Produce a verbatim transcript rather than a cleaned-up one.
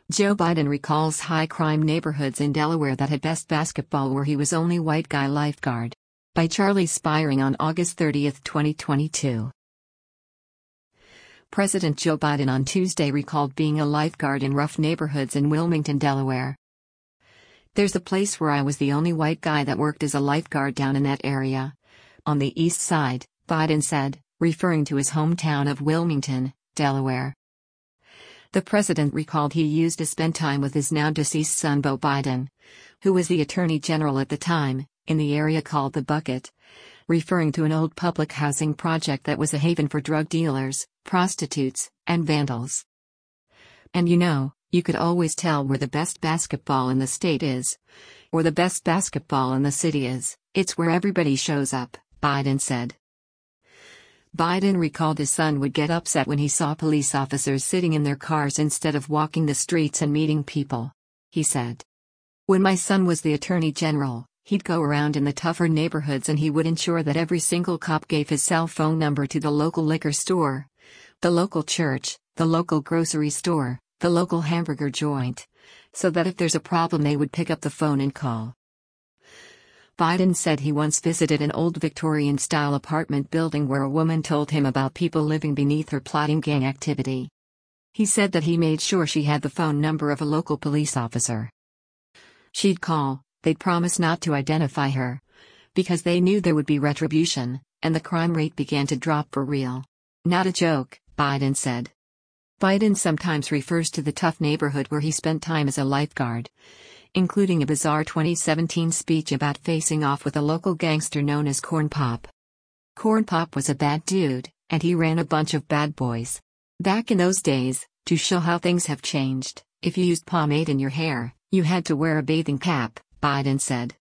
Joe Biden recalls high-crime neighborhoods in Delaware that had best basketball where he was only white guy lifeguard. By Charlie Spiring on August thirtieth, twenty twenty-two. President Joe Biden on Tuesday recalled being a lifeguard in rough neighborhoods in Wilmington, Delaware. "There's a place where I was the only white guy that worked as a lifeguard down in that area. On the east side," Biden said, referring to his hometown of Wilmington, Delaware. The president recalled he used to spend time with his now-deceased son Beau Biden, who was the attorney general at the time, in the area called the Bucket, referring to an old public housing project that was a haven for drug dealers, prostitutes, and vandals. "And you know, you could always tell where the best basketball in the state is. Or the best basketball in the city is. It's where everybody shows up," Biden said. Biden recalled his son would get upset when he saw police officers sitting in their cars instead of walking the streets and meeting people. He said, "When my son was the attorney general, he'd go around in the tougher neighborhoods and he would ensure that every single cop gave his cell phone number to the local liquor store, the local church, the local grocery store, the local hamburger joint, so that if there's a problem they would pick up the phone and call." Biden said he once visited an old Victorian-style apartment building where a woman told him about people living beneath her plotting gang activity. He said that he made sure she had the phone number of a local police officer. She'd call, they'd promise not to identify her, because they knew there would be retribution, and the crime rate began to drop for real. "Not a joke," Biden said. Biden sometimes refers to the tough neighborhood where he spent time as a lifeguard, including a bizarre twenty seventeen speech about facing off with a local gangster known as Corn Pop. Corn Pop was a bad dude, and he ran a bunch of bad boys. "Back in those days, to show how things have changed, if you used pomade in your hair, you had to wear a bathing cap," Biden said.